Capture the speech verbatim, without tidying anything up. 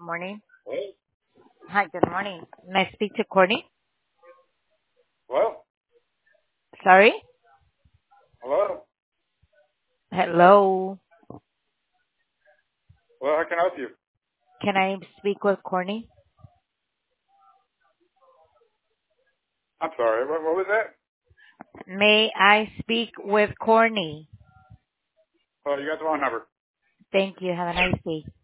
Morning. Hello? Hi, good morning. May I speak to Courtney? Hello? Sorry? Hello? Hello. Well, how can I help you? Can I speak with Courtney? I'm sorry. What, what was that? May I speak with Courtney? Oh, you got the wrong number. Thank you. Have a nice day.